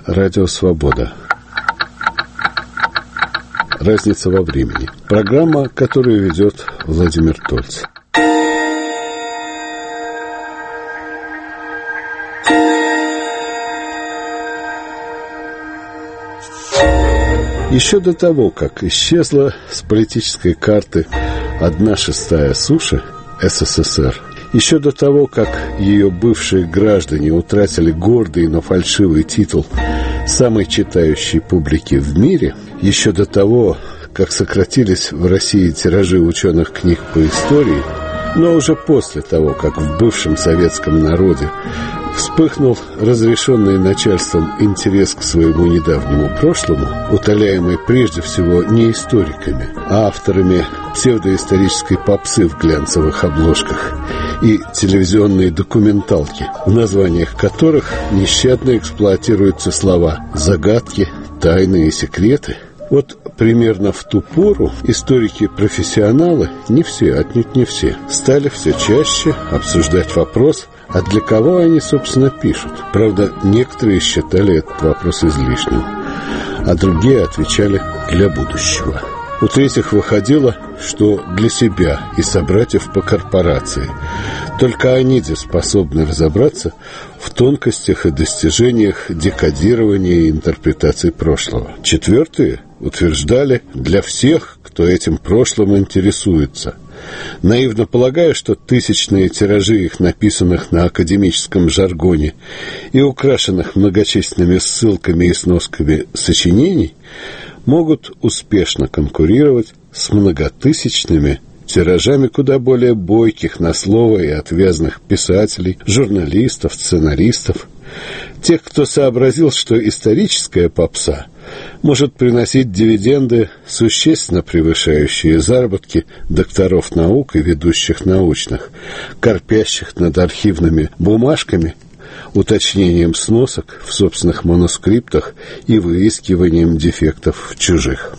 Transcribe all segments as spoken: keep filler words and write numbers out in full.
Радио Свобода. Разница во времени. Программа, которую ведет Владимир Тольц. Еще до того, как исчезла с политической карты одна шестая суши СССР, еще до того, как ее бывшие граждане утратили гордый, но фальшивый титул самой читающей публики в мире, еще до того, как сократились в России тиражи ученых книг по истории, но уже после того, как в бывшем советском народе вспыхнул разрешенный начальством интерес к своему недавнему прошлому, утоляемый прежде всего не историками, а авторами псевдоисторической попсы в глянцевых обложках и телевизионные документалки, в названиях которых нещадно эксплуатируются слова «загадки», «тайны» и «секреты». Вот примерно в ту пору историки-профессионалы, не все, отнюдь не все, стали все чаще обсуждать вопрос, а для кого они, собственно, пишут. Правда, некоторые считали этот вопрос излишним, а другие отвечали «для будущего». У третьих выходило, что для себя и собратьев по корпорации. Только они способны разобраться в тонкостях и достижениях декодирования и интерпретации прошлого. Четвертые утверждали «для всех, кто этим прошлым интересуется», наивно полагая, что тысячные тиражи их написанных на академическом жаргоне и украшенных многочисленными ссылками и сносками сочинений могут успешно конкурировать с многотысячными тиражами куда более бойких на слово и отвязных писателей, журналистов, сценаристов, тех, кто сообразил, что историческая попса может приносить дивиденды, существенно превышающие заработки докторов наук и ведущих научных, корпящих над архивными бумажками, уточнением сносок в собственных манускриптах и выискиванием дефектов в чужих.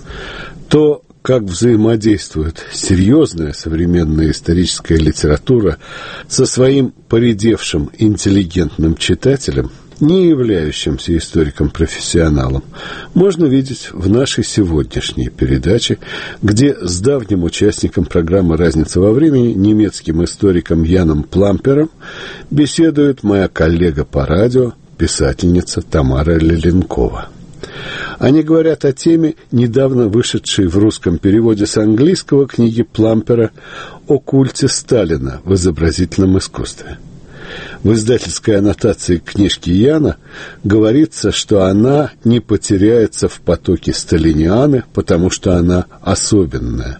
То, как взаимодействует серьезная современная историческая литература со своим поредевшим интеллигентным читателем, не являющимся историком-профессионалом, можно видеть в нашей сегодняшней передаче, где с давним участником программы «Разница во времени», немецким историком Яном Плампером, беседует моя коллега по радио, писательница Тамара Леленкова. Они говорят о теме, недавно вышедшей в русском переводе с английского книги Плампера «О культе Сталина в изобразительном искусстве». В издательской аннотации книжки Яна говорится, что она не потеряется в потоке сталинианы, потому что она особенная.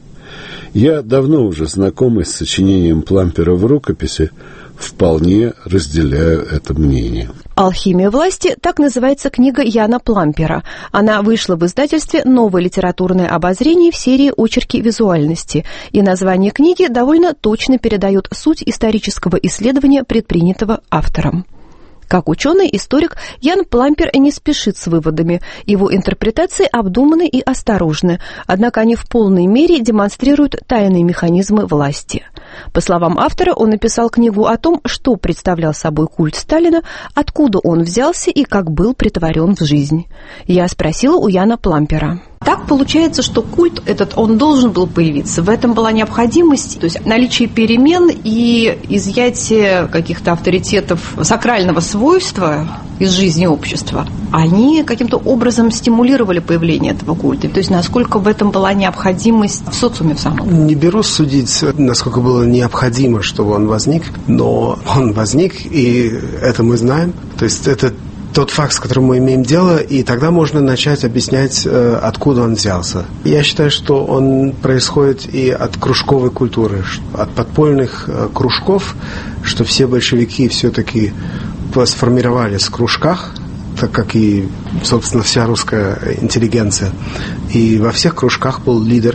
Я, давно уже знакомый с сочинением Плампера в рукописи, вполне разделяю это мнение. «Алхимия власти» — так называется книга Яна Плампера. Она вышла в издательстве «Новое литературное обозрение» в серии «Очерки визуальности». И название книги довольно точно передает суть исторического исследования, предпринятого автором. Как ученый-историк, Ян Плампер не спешит с выводами. Его интерпретации обдуманы и осторожны, однако они в полной мере демонстрируют тайные механизмы власти. По словам автора, он написал книгу о том, что представлял собой культ Сталина, откуда он взялся и как был претворен в жизнь. Я спросила у Яна Плампера. Так получается, что культ этот, он должен был появиться. В этом была необходимость, то есть наличие перемен и изъятие каких-то авторитетов сакрального свойства из жизни общества. Они каким-то образом стимулировали появление этого культа. То есть насколько в этом была необходимость в социуме в самом. Не берусь судить, насколько было необходимо, чтобы он возник, но он возник, и это мы знаем. То есть это тот факт, с которым мы имеем дело, и тогда можно начать объяснять, откуда он взялся. Я считаю, что он происходит и от кружковой культуры, от подпольных кружков, что все большевики все-таки сформировались в кружках, так как и, собственно, вся русская интеллигенция. И во всех кружках был лидер,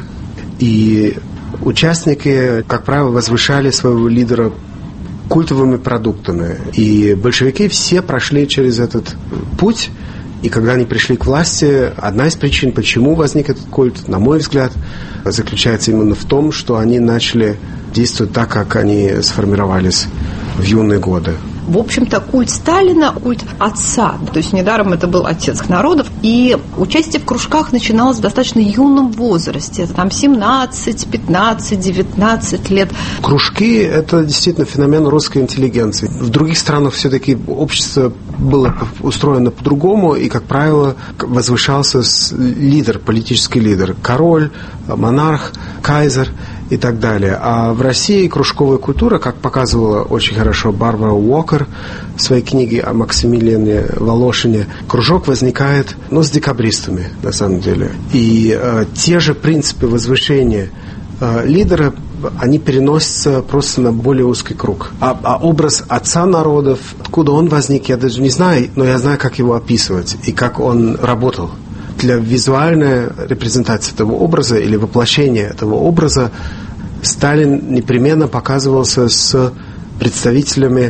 и участники, как правило, возвышали своего лидера культовыми продуктами. И большевики все прошли через этот путь, и когда они пришли к власти, одна из причин, почему возник этот культ, на мой взгляд, заключается именно в том, что они начали действовать так, как они сформировались в юные годы. в общем-то, культ Сталина, культ отца. То есть недаром это был отец народов. И участие в кружках начиналось в достаточно юном возрасте. Это там семнадцать, пятнадцать, девятнадцать лет. Кружки – это действительно феномен русской интеллигенции. В других странах все-таки общество было устроено по-другому, и, как правило, возвышался лидер, политический лидер. Король, монарх, кайзер и так далее. А в России кружковая культура, как показывала очень хорошо Барбара Уокер в своей книге о Максимилиане Волошине, кружок возникает, ну, с декабристами, на самом деле. И э, те же принципы возвышения э, лидера, они переносятся просто на более узкий круг. А, а образ отца народов, откуда он возник, я даже не знаю, но я знаю, как его описывать и как он работал. Для визуальной репрезентации этого образа или воплощения этого образа Сталин непременно показывался с представителями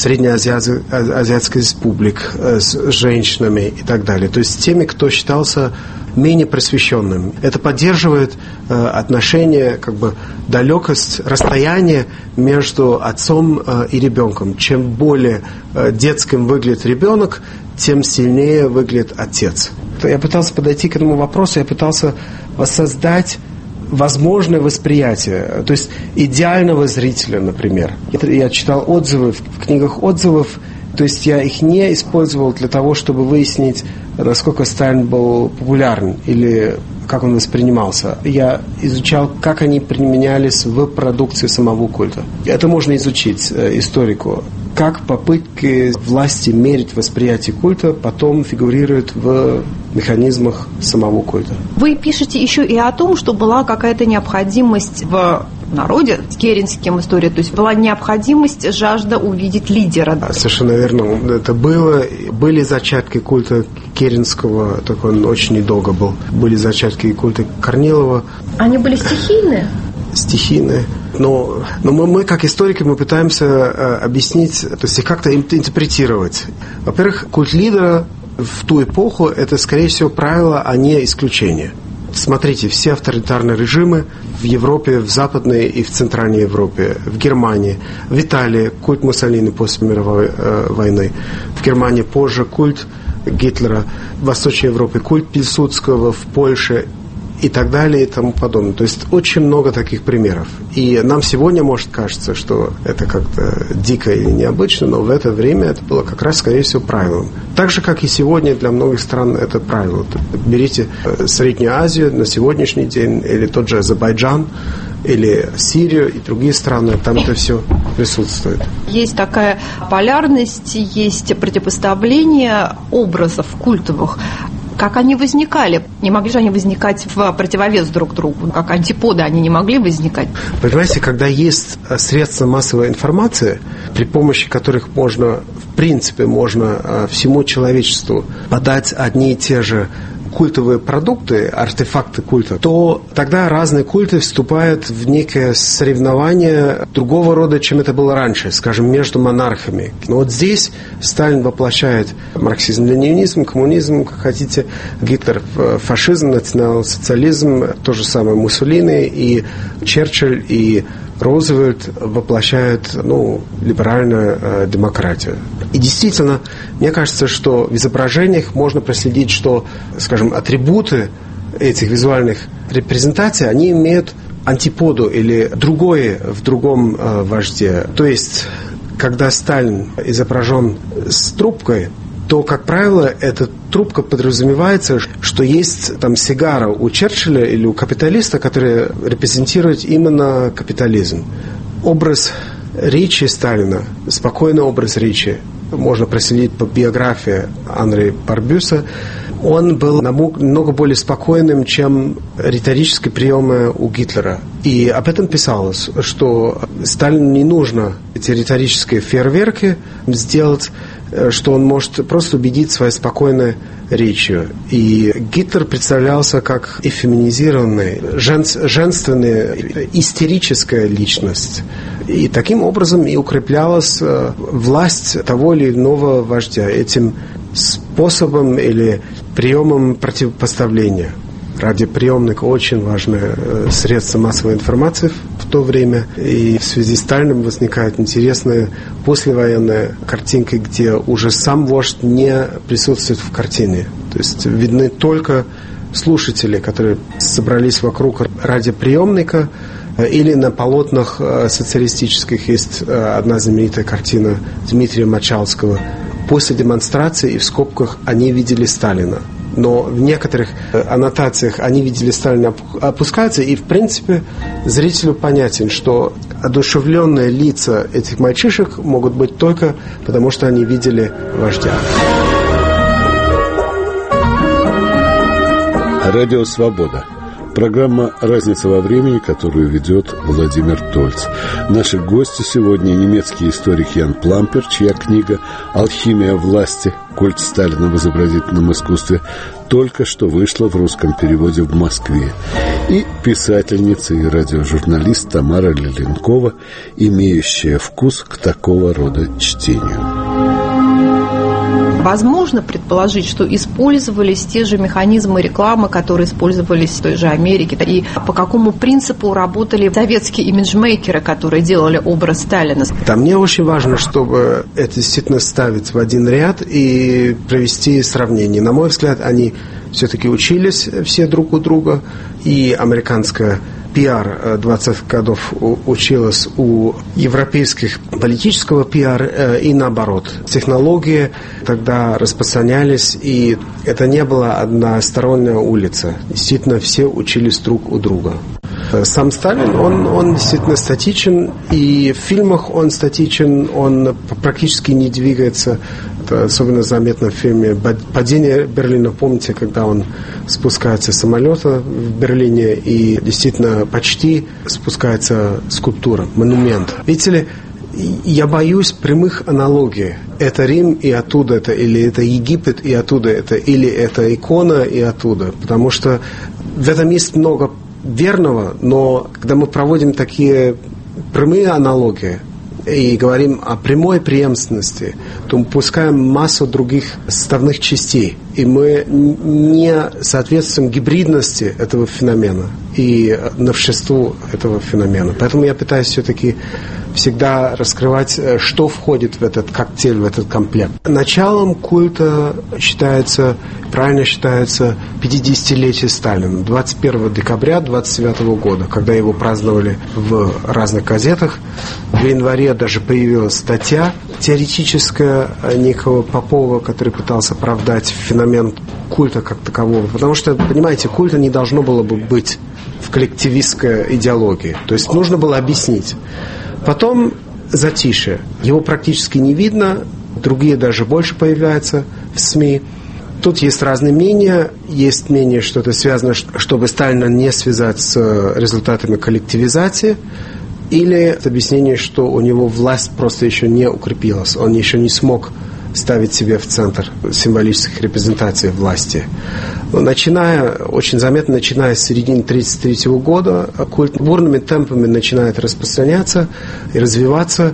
Среднеазиатских республик, с женщинами и так далее. То есть с теми, кто считался менее просвещенным. Это поддерживает э, отношения, как бы далекость, расстояние между отцом э, и ребенком. Чем более э, детским выглядит ребенок, тем сильнее выглядит отец. Я пытался подойти к этому вопросу, я пытался воссоздать возможное восприятие, то есть идеального зрителя, например. Я читал отзывы в книгах отзывов, то есть я их не использовал для того, чтобы выяснить, насколько Сталин был популярен или как он воспринимался. Я изучал, как они применялись в продукции самого культа. Это можно изучить э, историку. Как попытки власти мерить восприятие культа потом фигурируют в механизмах самого культа. Вы пишете еще и о том, что была какая-то необходимость в народе, с керенским история, то есть была необходимость, жажда увидеть лидера. Совершенно верно. Это было. Были зачатки культа керенского, только он очень недолго был. Были зачатки культа Корнилова. Они были стихийные? Стихийные. Но, но мы, мы, как историки, мы пытаемся э, объяснить, то есть как-то интерпретировать. Во-первых, культ лидера в ту эпоху – это, скорее всего, правило, а не исключение. Смотрите, все авторитарные режимы в Европе, в Западной и в Центральной Европе, в Германии, в Италии культ Муссолини после мировой э, войны, в Германии позже культ Гитлера, в Восточной Европе культ Пилсудского, в Польше и так далее и тому подобное. То есть очень много таких примеров. И нам сегодня может кажется, что это как-то дико или необычно, но в это время это было как раз, скорее всего, правилом. Так же, как и сегодня для многих стран это правило. Берите Среднюю Азию на сегодняшний день, или тот же Азербайджан, или Сирию и другие страны, там это все присутствует. Есть такая полярность, есть противопоставление образов культовых. Как они возникали? Не могли же они возникать в противовес друг другу? Как антиподы они не могли возникать? Понимаете, когда есть средства массовой информации, при помощи которых можно, в принципе, можно всему человечеству подать одни и те же культовые продукты, артефакты культа, то тогда разные культы вступают в некое соревнование другого рода, чем это было раньше, скажем, между монархами. Но вот здесь Сталин воплощает марксизм-ленинизм, коммунизм, как хотите, Гитлер фашизм, национал-социализм, то же самое Муссолини, и Черчилль, и Рузвельт воплощает, ну, либеральную э, демократию. И действительно, мне кажется, что в изображениях можно проследить, что, скажем, атрибуты этих визуальных репрезентаций, они имеют антиподу или другое в другом э, вожде. То есть, когда Сталин изображен с трубкой, то, как правило, эта трубка подразумевается, что есть там сигара у Черчилля или у капиталиста, который репрезентирует именно капитализм. Образ речи Сталина, спокойный образ речи, можно проследить по биографии Анри Барбюса, он был намного более спокойным, чем риторические приемы у Гитлера. И об этом писалось, что Сталину не нужно эти риторические фейерверки сделать, что он может просто убедить своей спокойной речью. И Гитлер представлялся как эфеминизированный, женственная, истерическая личность. И таким образом и укреплялась власть того или иного вождя этим способом или приемом противопоставления. Радиоприемник очень важное средство массовой информации в то время. И в связи с Сталиным возникает интересная послевоенная картинка, где уже сам вождь не присутствует в картине. То есть видны только слушатели, которые собрались вокруг радиоприемника, или на полотнах социалистических есть одна знаменитая картина Дмитрия Мочалского. После демонстрации и в скобках они видели Сталина. Но в некоторых аннотациях они видели Сталина опускаются, и в принципе зрителю понятен, что одушевленные лица этих мальчишек могут быть только потому, что они видели вождя. Радио «Свобода». Программа «Разница во времени», которую ведет Владимир Тольц. Наши гости сегодня немецкий историк Ян Плампер, чья книга «Алхимия власти. Культ Сталина в изобразительном искусстве» только что вышла в русском переводе в Москве, и писательница и радиожурналист Тамара Леленкова, имеющая вкус к такого рода чтению. Возможно предположить, что использовались те же механизмы рекламы, которые использовались в той же Америке, и по какому принципу работали советские имиджмейкеры, которые делали образ Сталина. Да, мне очень важно, чтобы это действительно ставить в один ряд и провести сравнение. На мой взгляд, они все-таки учились все друг у друга, и американская пиар двадцатых годов училась у европейских политического пиар и наоборот. Технологии тогда распространялись, и это не была односторонняя улица. Действительно, все учились друг у друга. Сам Сталин, он, он действительно статичен, и в фильмах он статичен, он практически не двигается. Это особенно заметно в фильме «Падение Берлина». Помните, когда он спускается с самолета в Берлине, и действительно почти спускается скульптура, монумент. Видите ли, я боюсь прямых аналогий. Это Рим и оттуда это, или это Египет и оттуда это, или это икона и оттуда. Потому что в этом есть много верного, но когда мы проводим такие прямые аналогии и говорим о прямой преемственности, то мы пускаем массу других составных частей, и мы не соответствуем гибридности этого феномена и новшеству этого феномена. Поэтому я пытаюсь все-таки всегда раскрывать, что входит в этот коктейль, в этот комплект. Началом культа считается, правильно считается, пятидесятилетие Сталина, двадцать первого декабря двадцать девятого года, когда его праздновали в разных газетах. В январе даже появилась статья теоретическая некого Попова, который пытался оправдать феномен культа как такового. Потому что, понимаете, культа не должно было бы быть в коллективистской идеологии. То есть нужно было объяснить. Потом затишье. Его практически не видно, другие даже больше появляются в СМИ. Тут есть разные мнения. Есть мнение, что это связано, чтобы Сталина не связать с результатами коллективизации. Или объяснение, что у него власть просто еще не укрепилась. Он еще не смог ставить себя в центр символических репрезентаций власти. Но начиная, очень заметно, начиная с середины тысяча девятьсот тридцать третьего года, культ бурными темпами начинает распространяться и развиваться.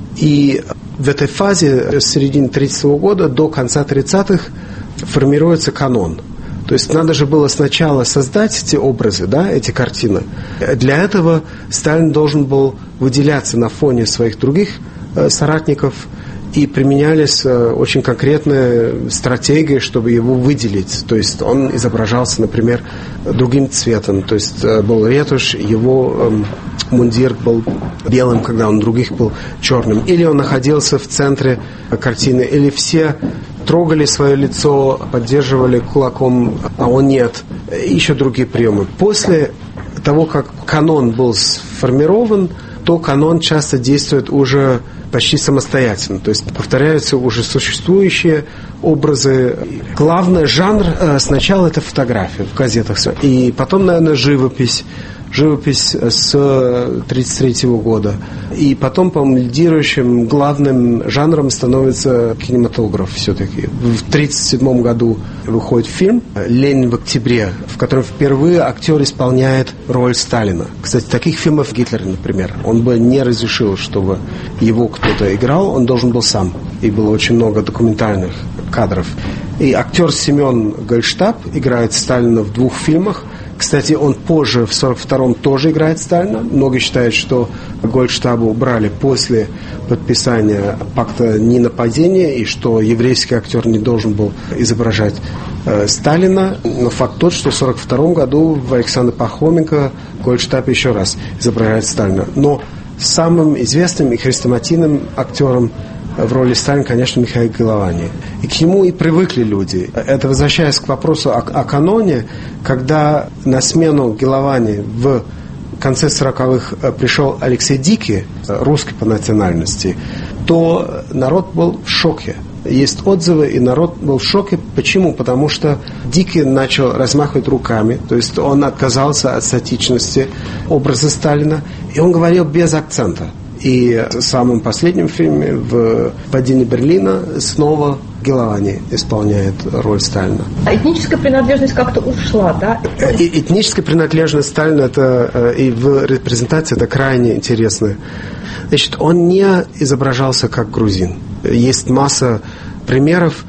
И в этой фазе с середины тридцатого года до конца тридцатых формируется канон. То есть надо же было сначала создать эти образы, да, эти картины. Для этого Сталин должен был выделяться на фоне своих других э, соратников, и применялись э, очень конкретные стратегии, чтобы его выделить. То есть он изображался, например, другим цветом. То есть э, был ретушь, его э, мундир был белым, когда он других был черным. Или он находился в центре картины, или все трогали свое лицо, поддерживали кулаком, а он нет. Еще другие приемы. После того, как канон был сформирован, то канон часто действует уже почти самостоятельно. То есть повторяются уже существующие образы. Главный жанр сначала это фотография в газетах. И потом, наверное, живопись. Живопись с тридцать третьего года. И потом, по-моему, лидирующим главным жанром становится кинематограф все-таки. В тридцать седьмом году выходит фильм «Ленин в октябре», в котором впервые актер исполняет роль Сталина. Кстати, таких фильмов Гитлер, например, он бы не разрешил, чтобы его кто-то играл, он должен был сам. И было очень много документальных кадров. И актер Семен Гольштаб играет Сталина в двух фильмах. Кстати, он позже, в сорок втором, тоже играет Сталина. Многие считают, что Гольдштаба убрали после подписания пакта ненападения, и что еврейский актер не должен был изображать э, Сталина. Но факт тот, что в сорок втором году в Александре Пархоменко Гольдштаб еще раз изображает Сталина. Но самым известным и хрестоматийным актером в роли Сталина, конечно, Михаил Голованyi. И к нему и привыкли люди. Это возвращаясь к вопросу о, о каноне, когда на смену Голованyi в конце сороковых пришел Алексей Дикий, русский по национальности, то народ был в шоке. Есть отзывы, и народ был в шоке. Почему? Потому что Дикий начал размахивать руками, то есть он отказался от статичности образа Сталина, и он говорил без акцента. И в самом последнем фильме, в «Падении Берлина», снова Голованyi исполняет роль Сталина. А этническая принадлежность как-то ушла, да? И, этническая принадлежность Сталина это, и в репрезентации это крайне интересно. Значит, он не изображался как грузин. Есть масса примеров,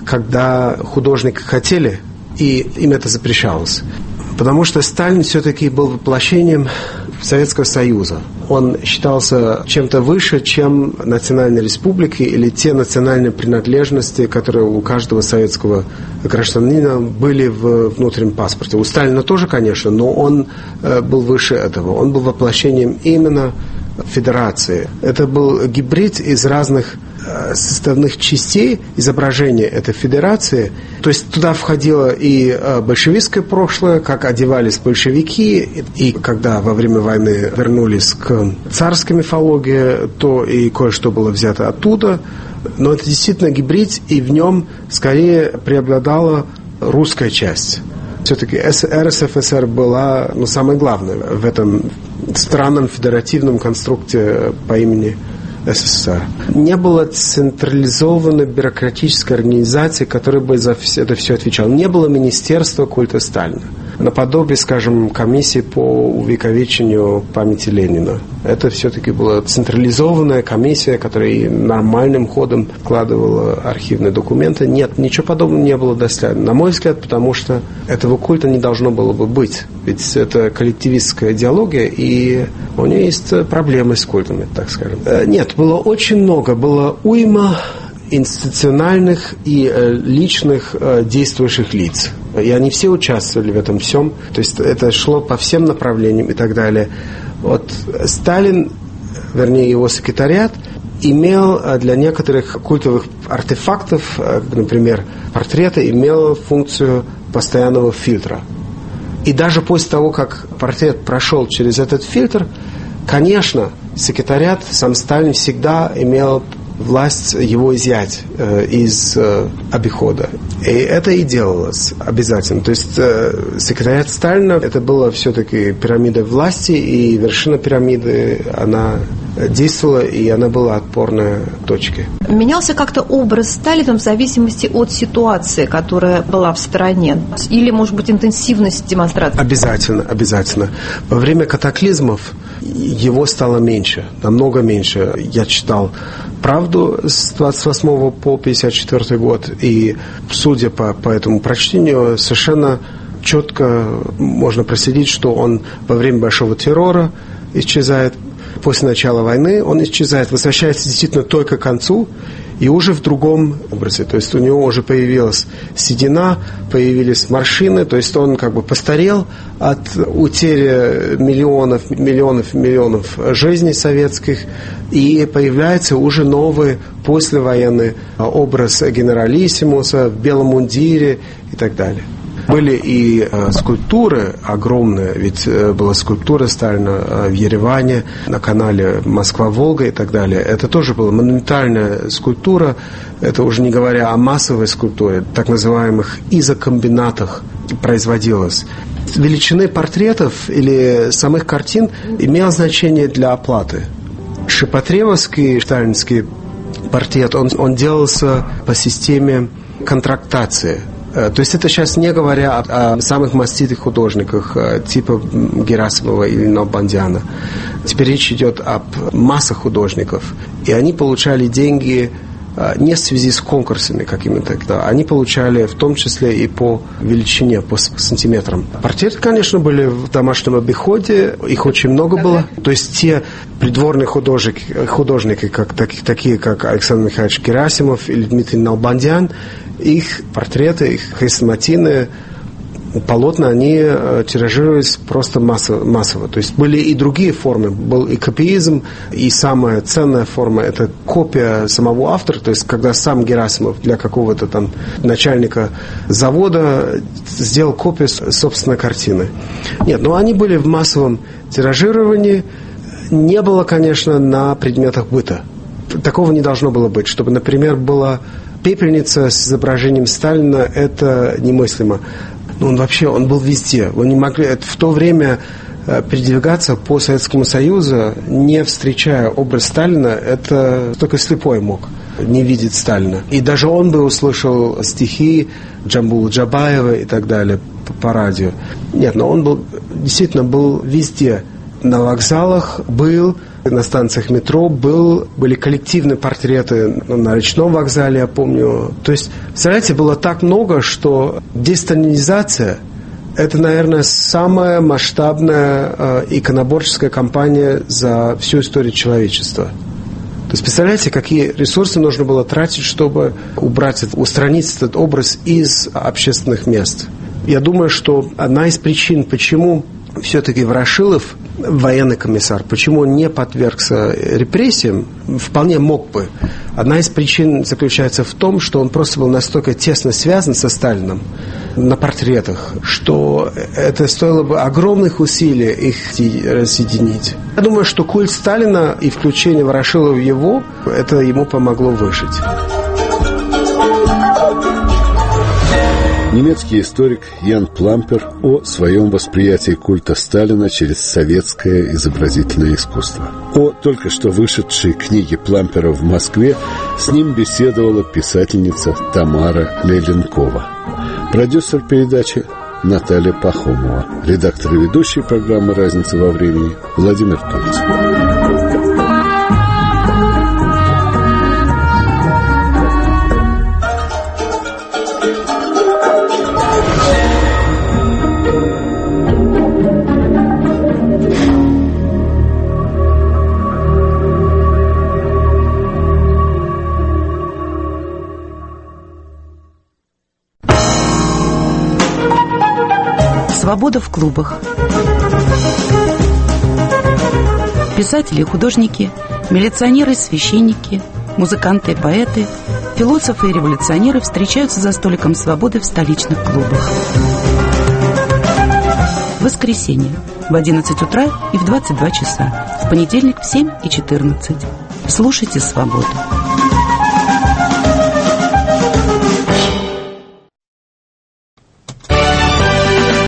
когда художники хотели, и им это запрещалось. Потому что Сталин все-таки был воплощением Советского Союза. Он считался чем-то выше, чем национальные республики или те национальные принадлежности, которые у каждого советского гражданина были в внутреннем паспорте. У Сталина тоже, конечно, но он был выше этого. Он был воплощением именно федерации. Это был гибрид из разных составных частей изображения этой федерации. То есть туда входило и большевистское прошлое, как одевались большевики, и когда во время войны вернулись к царской мифологии, то и кое-что было взято оттуда. Но это действительно гибрид, и в нем скорее преобладала русская часть. Все-таки эр эс эф эс эр была, ну, самое главное в этом странном федеративном конструкте по имени эс эс эс эр. Не было централизованной бюрократической организации, которая бы за это все отвечала. Не было Министерства культа Сталина. Наподобие, скажем, комиссии по увековечению памяти Ленина. Это все-таки была централизованная комиссия, которая нормальным ходом вкладывала архивные документы. Нет, ничего подобного не было до Сталина. На мой взгляд, потому что этого культа не должно было бы быть. Ведь это коллективистская идеология, и у нее есть проблемы с культами, так скажем. Нет, было очень много, было уйма институциональных и э, личных э, действующих лиц. И они все участвовали в этом всем. То есть это шло по всем направлениям и так далее. Вот Сталин, вернее его секретариат, имел для некоторых культовых артефактов, например, портрета, имел функцию постоянного фильтра. И даже после того, как портрет прошел через этот фильтр, конечно, секретариат, сам Сталин всегда имел власть его изъять э, из э, обихода. И это и делалось обязательно. То есть э, секретариат Сталина, это было все-таки пирамида власти, и вершина пирамиды, она действовала, и она была отпорной точкой. Менялся как-то образ Сталина в зависимости от ситуации, которая была в стране? Или, может быть, интенсивность демонстрации? Обязательно, обязательно. Во время катаклизмов его стало меньше, намного меньше. Я читал «Правду» с двадцать восьмого по пятьдесят четвёртый год, и, судя по, по этому прочтению, совершенно четко можно проследить, что он во время Большого террора исчезает. После начала войны он исчезает, возвращается действительно только к концу и уже в другом образе. То есть у него уже появилась седина, появились морщины, то есть он как бы постарел от утери миллионов, миллионов, миллионов жизней советских, и появляется уже новый послевоенный образ генералиссимуса в белом мундире и так далее. Были и э, скульптуры огромные, ведь э, была скульптура Сталина э, в Ереване, на канале Москва-Волга и так далее. Это тоже была монументальная скульптура, это уже не говоря о массовой скульптуре, так называемых изокомбинатах производилось. Величины портретов или самих картин имело значение для оплаты. Шипотребовский сталинский портрет, он, он делался по системе контрактации. То есть это сейчас не говоря о, о самых маститых художниках типа Герасимова или Набандиана. Теперь речь идет об массах художников. И они получали деньги не в связи с конкурсами какими-то. Они получали в том числе и по величине, по сантиметрам. Портреты, конечно, были в домашнем обиходе, их очень много было. То есть те придворные художники, художники как, такие, такие как Александр Михайлович Герасимов или Дмитрий Налбандян, их портреты, их хрестоматийные полотна, они тиражировались просто массово, массово. То есть были и другие формы. Был и копиизм, и самая ценная форма – это копия самого автора. То есть когда сам Герасимов для какого-то там начальника завода сделал копию собственной картины. Нет, но они были в массовом тиражировании. Не было, конечно, на предметах быта. Такого не должно было быть. Чтобы, например, была пепельница с изображением Сталина – это немыслимо. Ну, он вообще, он был везде. Вы не могли в то время передвигаться по Советскому Союзу, не встречая образ Сталина, это только слепой мог не видеть Сталина. И даже он бы услышал стихи Джамбула Джабаева и так далее по, по радио. Нет, но он был, действительно был везде. На вокзалах был, на станциях метро был, были коллективные портреты на Речном вокзале, я помню. То есть, представляете, было так много, что десталинизация – это, наверное, самая масштабная э, иконоборческая кампания за всю историю человечества. То есть, представляете, какие ресурсы нужно было тратить, чтобы убрать, устранить этот образ из общественных мест. Я думаю, что одна из причин, почему все-таки Ворошилов, военный комиссар, почему он не подвергся репрессиям, вполне мог бы. Одна из причин заключается в том, что он просто был настолько тесно связан со Сталином на портретах, что это стоило бы огромных усилий их разъединить. Я думаю, что культ Сталина и включение Ворошилова в его, это ему помогло выжить. Немецкий историк Ян Плампер о своем восприятии культа Сталина через советское изобразительное искусство. О только что вышедшей книге Плампера в Москве с ним беседовала писательница Тамара Леленкова. Продюсер передачи Наталья Пахомова. Редактор и ведущий программы «Разница во времени» Владимир Тульц. Свобода в клубах. Писатели и художники, милиционеры и священники, музыканты и поэты, философы и революционеры встречаются за столиком свободы в столичных клубах. В воскресенье в одиннадцать утра и в двадцать два часа. В понедельник в семь и четырнадцать. Слушайте «Свободу».